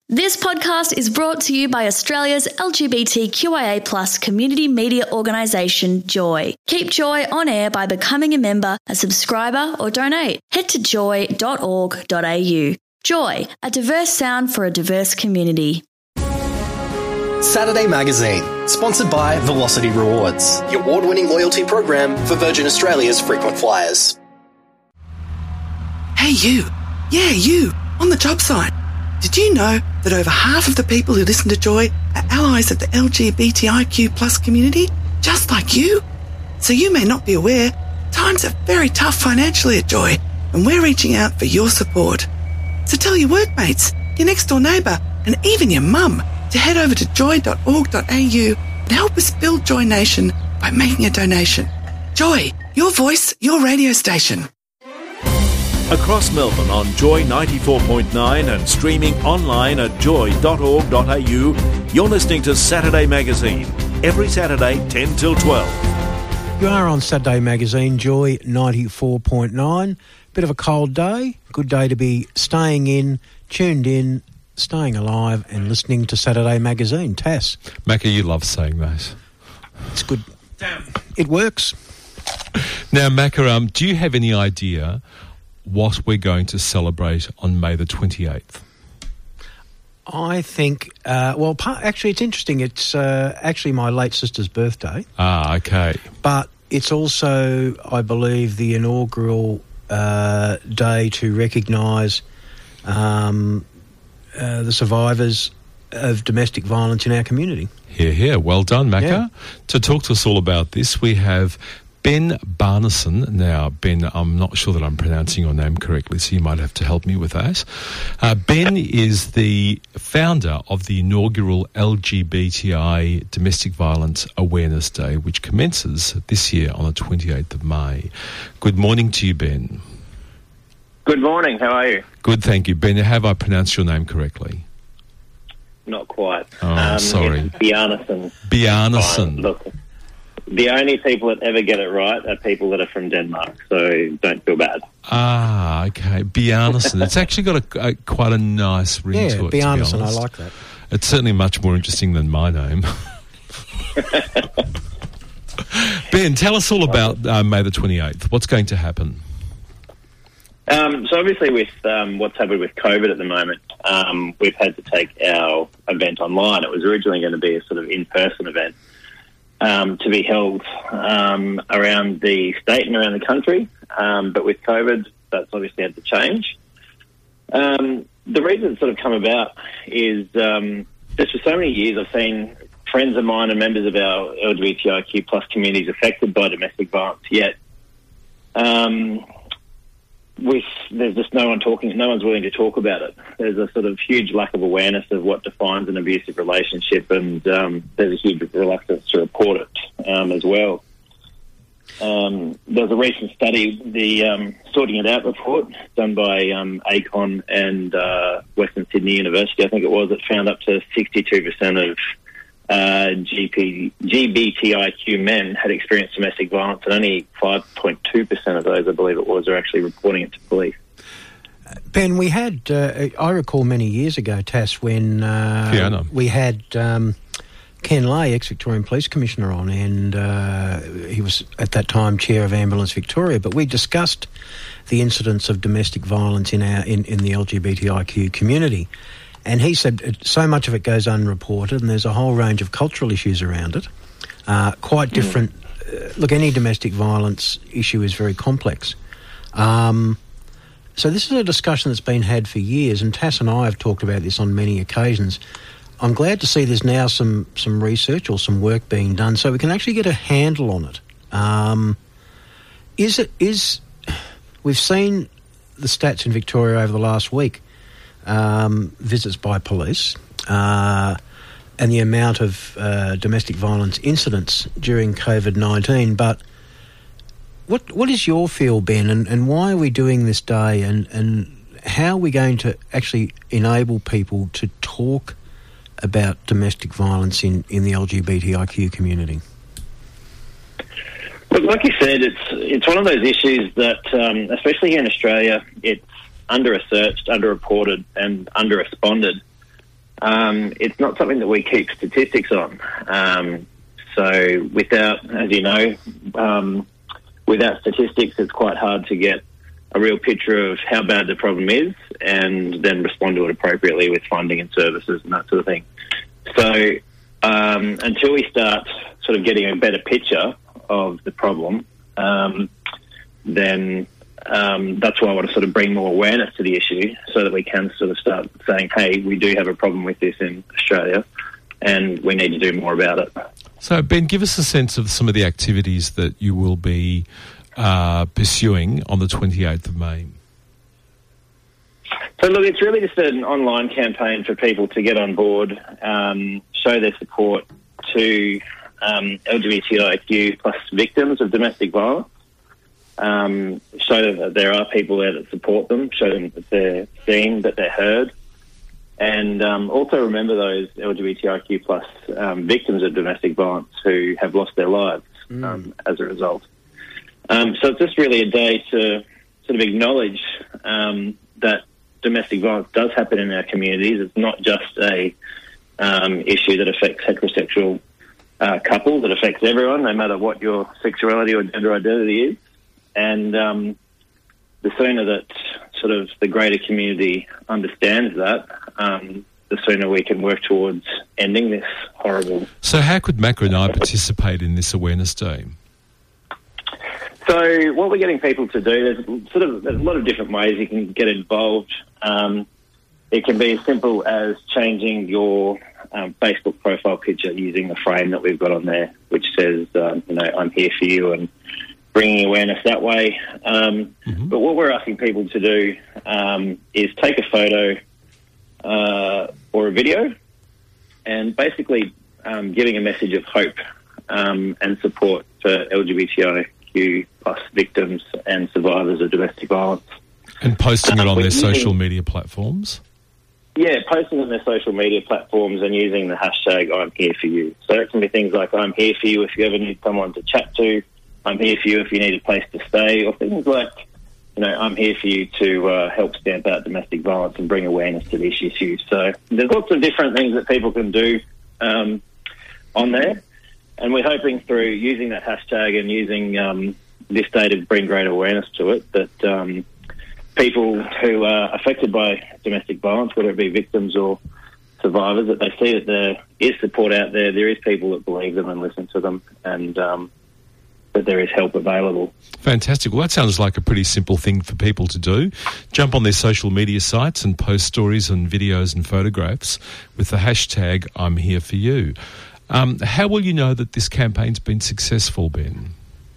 This podcast is brought to you by Australia's LGBTQIA+ community media organisation, Joy. Keep Joy on air by becoming a member, a subscriber or donate. Head to joy.org.au. Joy, a diverse sound for a diverse community. Saturday Magazine, sponsored by Velocity Rewards, the award-winning loyalty program for Virgin Australia's frequent flyers. Hey you! Yeah, you! On the job site. Did you know that over half of the people who listen to Joy are allies of the LGBTIQ+ community, just like you? So you may not be aware, times are very tough financially at Joy, and we're reaching out for your support. So tell your workmates, your next door neighbour, and even your mum to head over to joy.org.au and help us build Joy Nation by making a donation. Joy, your voice, your radio station. Across Melbourne on Joy 94.9 and streaming online at joy.org.au, you're listening to Saturday Magazine, every Saturday 10 till 12. You are on Saturday Magazine, Joy 94.9. Bit of a cold day, good day to be staying in, tuned in, staying alive and listening to Saturday Magazine. Tass. Macca, you love saying that. It's good. Damn. It works. Now, Macca, do you have any idea what we're going to celebrate on May the 28th? I think, actually it's interesting. It's actually my late sister's birthday. Ah, okay. But it's also, I believe, the inaugural day to recognise the survivors of domestic violence in our community. Here. Well done, Macca. Yeah. To talk to us all about this, we have Ben Barneson. Now, Ben, I'm not sure that I'm pronouncing your name correctly, so you might have to help me with that. Ben is the founder of the inaugural LGBTI Domestic Violence Awareness Day, which commences this year on the 28th of May. Good morning to you, Ben. Good morning. How are you? Good, thank you. Ben, have I pronounced your name correctly? Not quite. Oh, sorry. It's Bjarnason. Bjarnason. Look, the only people that ever get it right are people that are from Denmark, so don't feel bad. Ah, okay. Bjarnason. It's actually got quite a nice ring to it. Bjarnason, I like that. It's certainly much more interesting than my name. Ben, tell us all about May the 28th. What's going to happen? So obviously with what's happened with COVID at the moment, we've had to take our event online. It was originally going to be a sort of in-person event to be held around the state and around the country. But with COVID, that's obviously had to change. The reason it's sort of come about is just for so many years I've seen friends of mine and members of our LGBTIQ+ communities affected by domestic violence, yet there's just no one's willing to talk about it. There's a sort of huge lack of awareness of what defines an abusive relationship, and there's a huge reluctance to report it as well. There's a recent study, the Sorting It Out report, done by ACON and Western Sydney University, I think it was, that found up to 62% of GBTIQ men had experienced domestic violence, and only 5.2% of those, I believe it was, are actually reporting it to police. Ben, we had, I recall many years ago, Tass, when we had Ken Lay, ex-Victorian Police Commissioner, on, and he was at that time chair of Ambulance Victoria, but we discussed the incidence of domestic violence in the LGBTIQ community. And he said so much of it goes unreported, and there's a whole range of cultural issues around it. Quite different. Look, any domestic violence issue is very complex. So this is a discussion that's been had for years, and Tass and I have talked about this on many occasions. I'm glad to see there's now some research or some work being done so we can actually get a handle on it. We've seen the stats in Victoria over the last week. Visits by police and the amount of domestic violence incidents during COVID-19. But what is your feel, Ben, and why are we doing this day, and how are we going to actually enable people to talk about domestic violence in the LGBTIQ community? Look, like you said, it's one of those issues that, especially here in Australia, it's under-researched, under-reported and under-responded. it's not something that we keep statistics on. So without, as you know, without statistics, it's quite hard to get a real picture of how bad the problem is and then respond to it appropriately with funding and services and that sort of thing. So until we start sort of getting a better picture of the problem, then that's why I want to sort of bring more awareness to the issue so that we can sort of start saying, hey, we do have a problem with this in Australia and we need to do more about it. So, Ben, give us a sense of some of the activities that you will be pursuing on the 28th of May. So, look, it's really just an online campaign for people to get on board, show their support to LGBTIQ plus victims of domestic violence, show that there are people there that support them, show them that they're seen, that they're heard, and also remember those LGBTIQ plus victims of domestic violence who have lost their lives as a result. So it's just really a day to sort of acknowledge that domestic violence does happen in our communities. It's not just a issue that affects heterosexual couples. It affects everyone, no matter what your sexuality or gender identity is. And the sooner that sort of the greater community understands that, the sooner we can work towards ending this horrible... So how could Macra and I participate in this awareness day? So what we're getting people to do, there's a lot of different ways you can get involved. It can be as simple as changing your Facebook profile picture using the frame that we've got on there, which says, I'm here for you, and bringing awareness that way. But what we're asking people to do is take a photo or a video and basically giving a message of hope and support for LGBTIQ plus victims and survivors of domestic violence. And posting it on their social media platforms? Yeah, posting on their social media platforms and using the hashtag I'm here for you. So it can be things like I'm here for you if you ever need someone to chat to, I'm here for you if you need a place to stay, or things like, I'm here for you to help stamp out domestic violence and bring awareness to this issue. So there's lots of different things that people can do on there. And we're hoping through using that hashtag and using this day to bring greater awareness to it, that people who are affected by domestic violence, whether it be victims or survivors, that they see that there is support out there, there is people that believe them and listen to them, and that there is help available. Fantastic. Well, that sounds like a pretty simple thing for people to do. Jump on their social media sites and post stories and videos and photographs with the hashtag I'm here for you. How will you know that this campaign's been successful, Ben?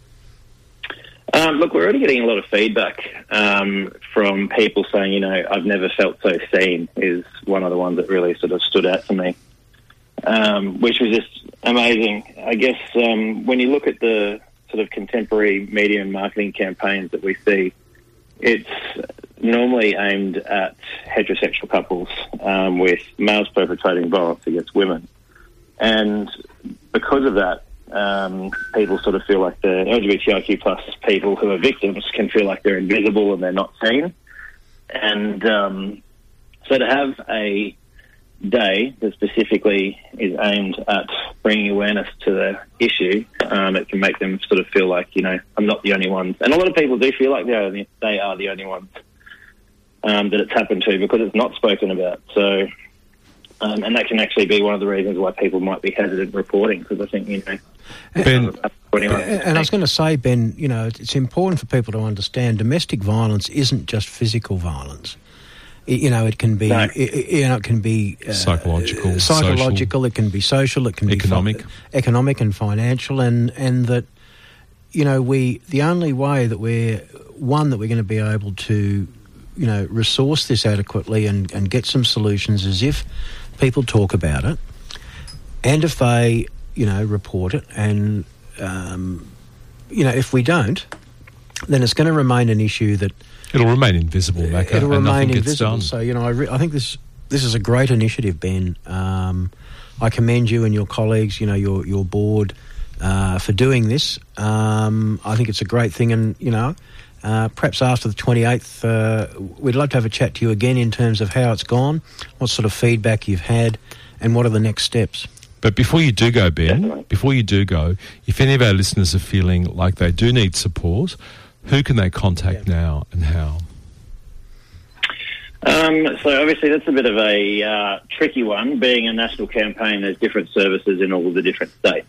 Look, we're already getting a lot of feedback from people saying, I've never felt so seen, is one of the ones that really sort of stood out to me, which was just amazing. I guess when you look at the sort of contemporary media and marketing campaigns that we see, it's normally aimed at heterosexual couples with males perpetrating violence against women. And because of that, people sort of feel like the LGBTIQ plus people who are victims can feel like they're invisible and they're not seen. And so to have a day that specifically is aimed at bringing awareness to the issue, it can make them sort of feel like, I'm not the only one. And a lot of people do feel like they are the only ones that it's happened to, because it's not spoken about. So, and that can actually be one of the reasons why people might be hesitant reporting, because I think, Ben, and I was going to say, Ben, it's important for people to understand domestic violence isn't just physical violence. It can be, it can be psychological, social. It can be social, it can economic. be economic and financial, and that, the only way that we're going to be able to, resource this adequately and get some solutions is if people talk about it, and if they, report it, and if we don't, then it's going to remain an issue that. It'll remain invisible, Macca, it'll and remain nothing invisible. gets done. So, I think this is a great initiative, Ben. I commend you and your colleagues, your board, for doing this. I think it's a great thing, and perhaps after the 28th, we'd love to have a chat to you again in terms of how it's gone, what sort of feedback you've had, and what are the next steps. But before you do go, Ben, if any of our listeners are feeling like they do need support, who can they contact now and how? So obviously that's a bit of a tricky one. Being a national campaign, there's different services in all of the different states.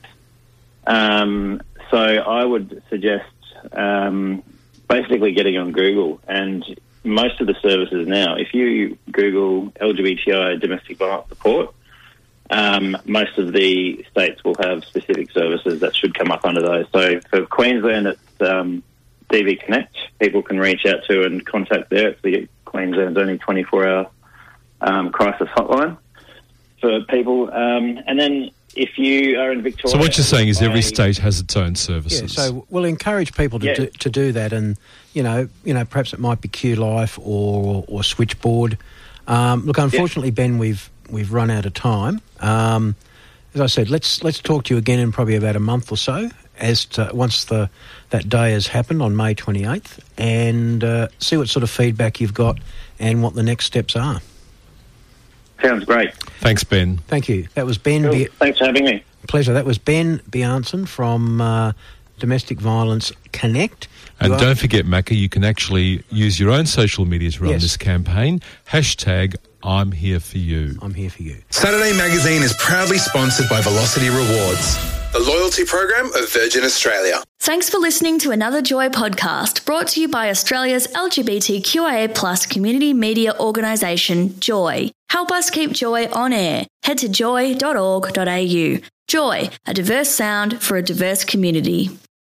So I would suggest basically getting on Google, and most of the services now, if you Google LGBTI domestic violence support, most of the states will have specific services that should come up under those. So for Queensland, it's DV Connect. People can reach out to and contact there. It's the Queensland's only 24-hour crisis hotline for people. And then if you are in Victoria... So what you're saying is every state has its own services. Yeah, so we'll encourage people to do that, and, you know, perhaps it might be Q Life or Switchboard. Look, unfortunately, Ben, we've run out of time. As I said, let's talk to you again in probably about a month or so, as to once that day has happened on May 28th, and see what sort of feedback you've got and what the next steps are. Sounds great. Thanks, Ben. Thank you. That was Ben. Cool. Thanks for having me. Pleasure. That was Ben Bjarnson from Domestic Violence Connect. And don't forget, Macca, you can actually use your own social media to run this campaign. # I'm here for you. I'm here for you. Saturday Magazine is proudly sponsored by Velocity Rewards, the loyalty program of Virgin Australia. Thanks for listening to another Joy podcast brought to you by Australia's LGBTQIA+ community media organisation, Joy. Help us keep Joy on air. Head to joy.org.au. Joy, a diverse sound for a diverse community.